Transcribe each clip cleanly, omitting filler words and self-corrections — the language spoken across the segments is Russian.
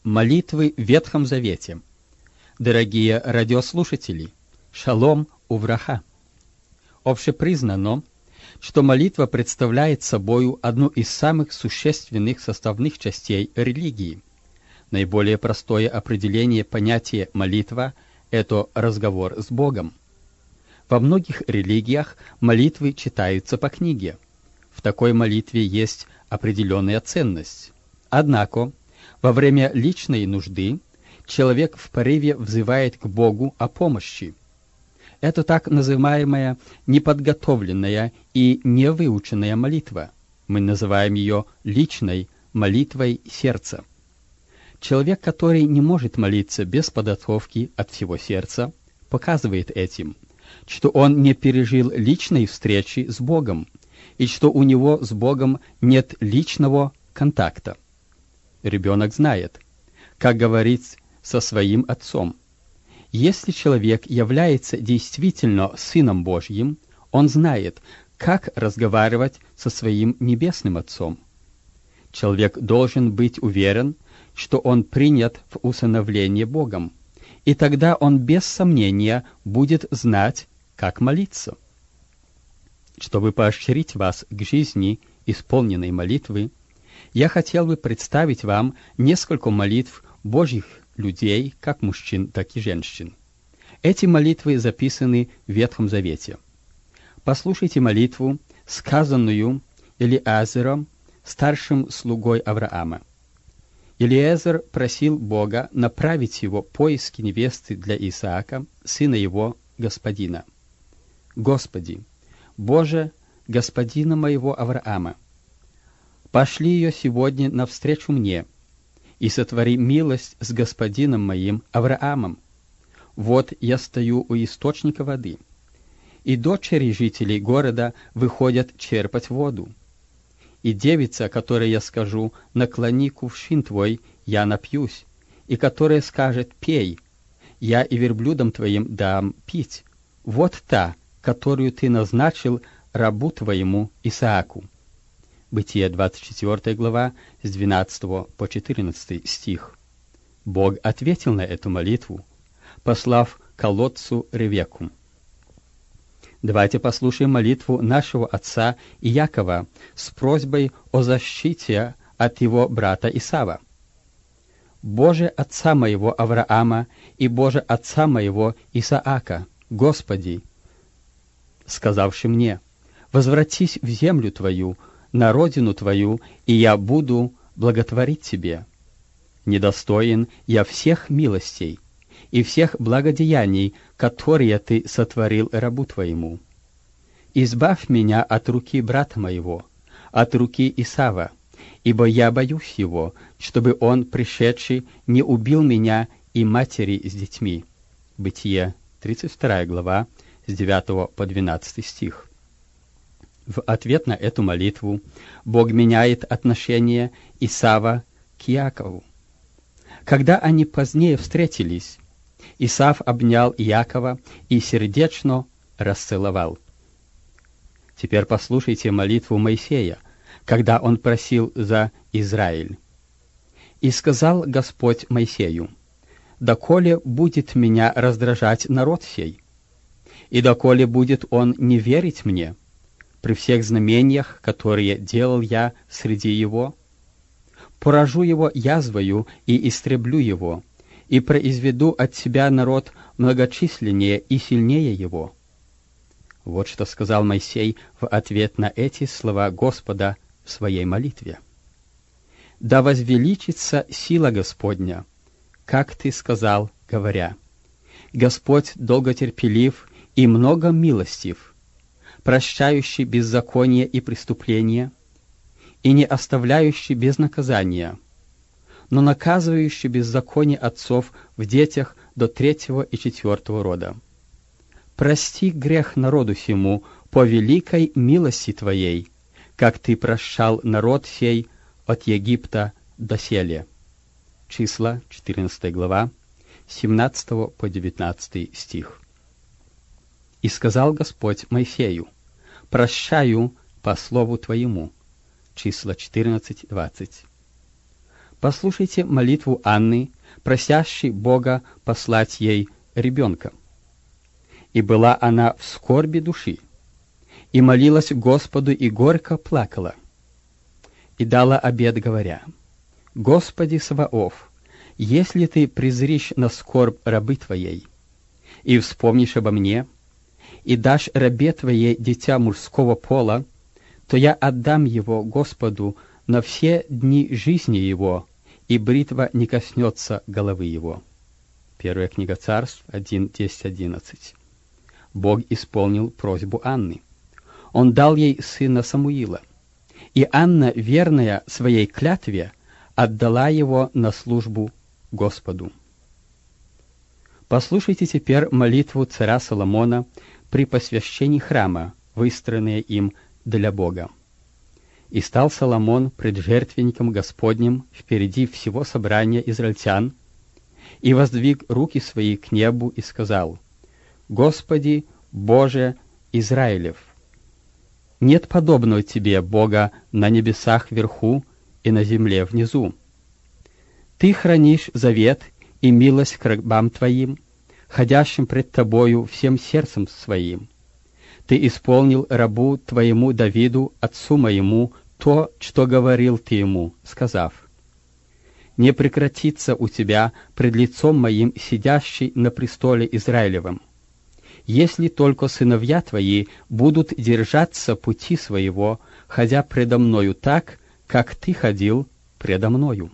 Молитвы в Ветхом Завете. Дорогие радиослушатели, шалом увраха. Общепризнано, что молитва представляет собою одну из самых существенных составных частей религии. Наиболее простое определение понятия «молитва» — это разговор с Богом. Во многих религиях молитвы читаются по книге. В такой молитве есть определенная ценность. Однако, во время личной нужды человек в порыве взывает к Богу о помощи. Это так называемая неподготовленная и невыученная молитва. Мы называем ее личной молитвой сердца. Человек, который не может молиться без подготовки от всего сердца, показывает этим, что он не пережил личной встречи с Богом и что у него с Богом нет личного контакта. Ребенок знает, как говорить со своим отцом. Если человек является действительно Сыном Божьим, он знает, как разговаривать со своим Небесным Отцом. Человек должен быть уверен, что он принят в усыновление Богом, и тогда он без сомнения будет знать, как молиться. Чтобы поощрить вас к жизни исполненной молитвы, я хотел бы представить вам несколько молитв Божьих людей, как мужчин, так и женщин. Эти молитвы записаны в Ветхом Завете. Послушайте молитву, сказанную Элиэзером, старшим слугой Авраама. Элиэзер просил Бога направить его поиски невесты для Исаака, сына его господина. «Господи, Боже, господина моего Авраама, пошли ее сегодня навстречу мне, и сотвори милость с господином моим Авраамом. Вот я стою у источника воды, и дочери жителей города выходят черпать воду. И девица, которой я скажу, наклони кувшин твой, я напьюсь, и которая скажет, пей, я и верблюдам твоим дам пить. Вот та, которую ты назначил рабу твоему Исааку». Бытие 24 глава, с 12 по 14 стих. Бог ответил на эту молитву, послав колодцу Ревекку. Давайте послушаем молитву нашего отца Иакова с просьбой о защите от его брата Исава. «Боже отца моего Авраама и Боже отца моего Исаака, Господи, сказавший мне, возвратись в землю Твою, на родину Твою, и я буду благотворить Тебе. Недостоин я всех милостей и всех благодеяний, которые Ты сотворил рабу Твоему. Избавь меня от руки брата моего, от руки Исава, ибо я боюсь его, чтобы он, пришедший, не убил меня и матери с детьми». Бытие 32 глава, с 9 по 12 стих. В ответ на эту молитву Бог меняет отношение Исава к Иакову. Когда они позднее встретились, Исав обнял Иакова и сердечно расцеловал. Теперь послушайте молитву Моисея, когда он просил за Израиль. «И сказал Господь Моисею, доколе будет меня раздражать народ сей, и доколе будет он не верить мне, при всех знамениях, которые делал я среди его, поражу его язвою и истреблю его, и произведу от себя народ многочисленнее и сильнее его». Вот что сказал Моисей в ответ на эти слова Господа в своей молитве. «Да возвеличится сила Господня, как ты сказал, говоря, Господь долготерпелив и много милостив, прощающий беззаконие и преступления, и не оставляющий без наказания, но наказывающий беззаконие отцов в детях до 3-го и 4-го рода. Прости грех народу сему по великой милости Твоей, как Ты прощал народ сей от Египта доселе». Числа, 14 глава, 17 по 19 стих. «И сказал Господь Моисею, прощаю по слову Твоему». Числа 14:20. Послушайте молитву Анны, просящей Бога послать ей ребенка. «И была она в скорби души, и молилась Господу, и горько плакала, и дала обет, говоря: Господи Саваоф, если Ты презришь на скорбь рабы Твоей, и вспомнишь обо мне, и дашь рабе Твоей дитя мужского пола, то я отдам его Господу на все дни жизни его, и бритва не коснется головы его». Первая книга Царств 1:10-11. Бог исполнил просьбу Анны. Он дал ей сына Самуила, и Анна, верная своей клятве, отдала его на службу Господу. Послушайте теперь молитву царя Соломона при посвящении храма, выстроенное им для Бога. «И стал Соломон пред жертвенником Господним впереди всего собрания израильтян, и воздвиг руки свои к небу и сказал: Господи, Боже Израилев, нет подобного Тебе, Бога, на небесах вверху и на земле внизу. Ты хранишь завет и милость к рабам Твоим, ходящим пред Тобою всем сердцем своим. Ты исполнил рабу Твоему Давиду, отцу моему, то, что говорил Ты ему, сказав: не прекратится у Тебя пред лицом моим сидящий на престоле Израилевом, если только сыновья Твои будут держаться пути своего, ходя предо мною так, как Ты ходил предо мною.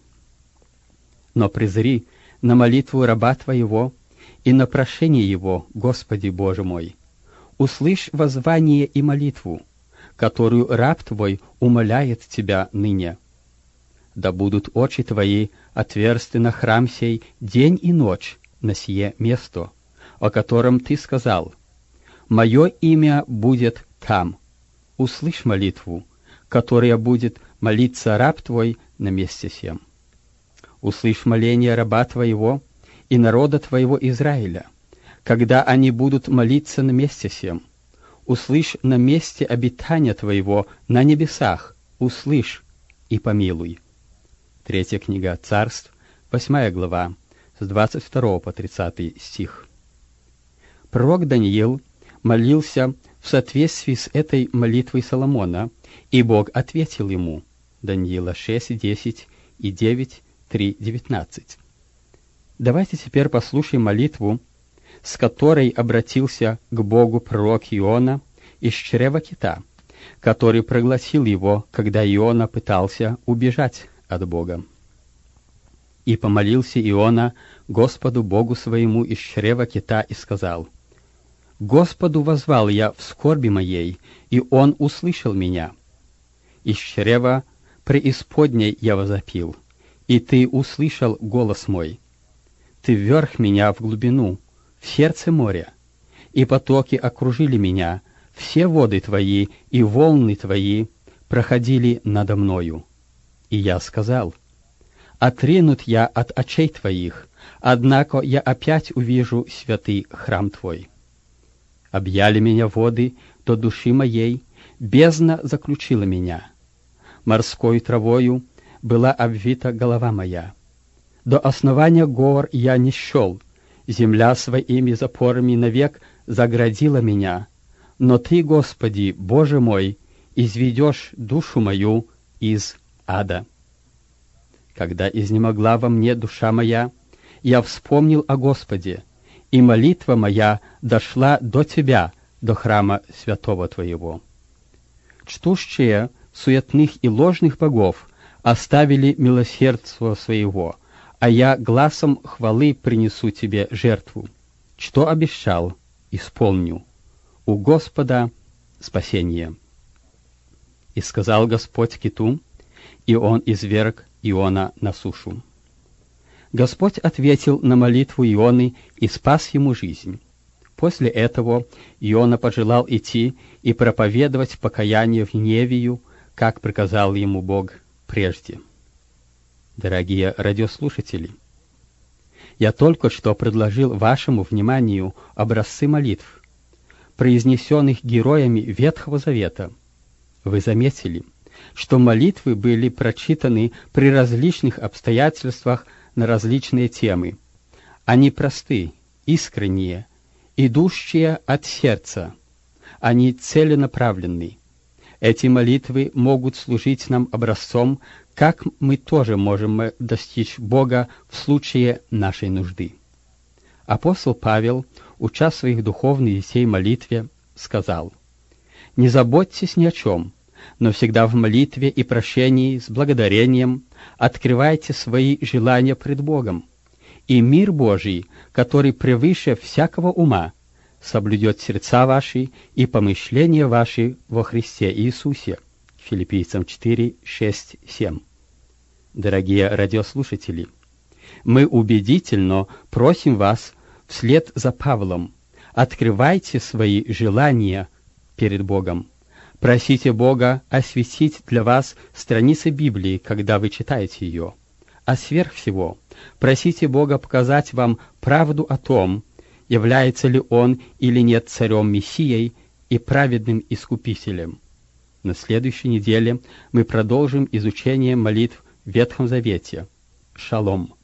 Но презри на молитву раба Твоего и на прошение его, Господи Боже мой. Услышь воззвание и молитву, которую раб Твой умоляет Тебя ныне. Да будут очи Твои отверсты на храм сей день и ночь на сие место, о котором Ты сказал: «Мое имя будет там». Услышь молитву, которая будет молиться раб Твой на месте сем. Услышь моление раба Твоего и народа Твоего Израиля, когда они будут молиться на месте сем. Услышь на месте обитания Твоего на небесах, услышь и помилуй. Третья книга Царств, 8 глава, с 22 по 30 стих. Пророк Даниил молился в соответствии с этой молитвой Соломона, и Бог ответил ему. Даниила 6:10 и 9:3-19. Давайте теперь послушаем молитву, с которой обратился к Богу пророк Иона из чрева кита, который проглотил его, когда Иона пытался убежать от Бога. «И помолился Иона Господу Богу своему из чрева кита и сказал: Господу воззвал я в скорби моей, и Он услышал меня. Из чрева преисподней я возопил, и Ты услышал голос мой. Ты вверх меня в глубину, в сердце моря, и потоки окружили меня, все воды Твои и волны Твои проходили надо мною. И я сказал: отринут я от очей Твоих, однако я опять увижу святый храм Твой. Объяли меня воды до души моей, бездна заключила меня. Морской травою была обвита голова моя. До основания гор я не счел, земля своими запорами навек заградила меня. Но Ты, Господи, Боже мой, изведешь душу мою из ада. Когда изнемогла во мне душа моя, я вспомнил о Господе, и молитва моя дошла до Тебя, до храма святого Твоего. Чтущие суетных и ложных богов оставили милосердство своего, а я гласом хвалы принесу Тебе жертву. Что обещал, исполню. У Господа спасение. И сказал Господь киту, и он изверг Иона на сушу. Господь ответил на молитву Ионы и спас ему жизнь. После этого Иона пожелал идти и проповедовать покаяние в Ниневию, как приказал ему Бог прежде. Дорогие радиослушатели, я только что предложил вашему вниманию образцы молитв, произнесенных героями Ветхого Завета. Вы заметили, что молитвы были прочитаны при различных обстоятельствах на различные темы. Они просты, искренние, идущие от сердца. Они целенаправленны. Эти молитвы могут служить нам образцом, как мы тоже можем достичь Бога в случае нашей нужды. Апостол Павел, уча своих духовных сей молитве, сказал: «Не заботьтесь ни о чем, но всегда в молитве и прощении с благодарением открывайте свои желания пред Богом, и мир Божий, который превыше всякого ума, соблюдет сердца ваши и помышления ваши во Христе Иисусе». Филиппийцам 4, 6, 7. Дорогие радиослушатели, мы убедительно просим вас вслед за Павлом: открывайте свои желания перед Богом. Просите Бога осветить для вас страницы Библии, когда вы читаете ее. А сверх всего, просите Бога показать вам правду о том, является ли Он или нет царем-мессией и праведным искупителем. На следующей неделе мы продолжим изучение молитв в Ветхом Завете. Шалом!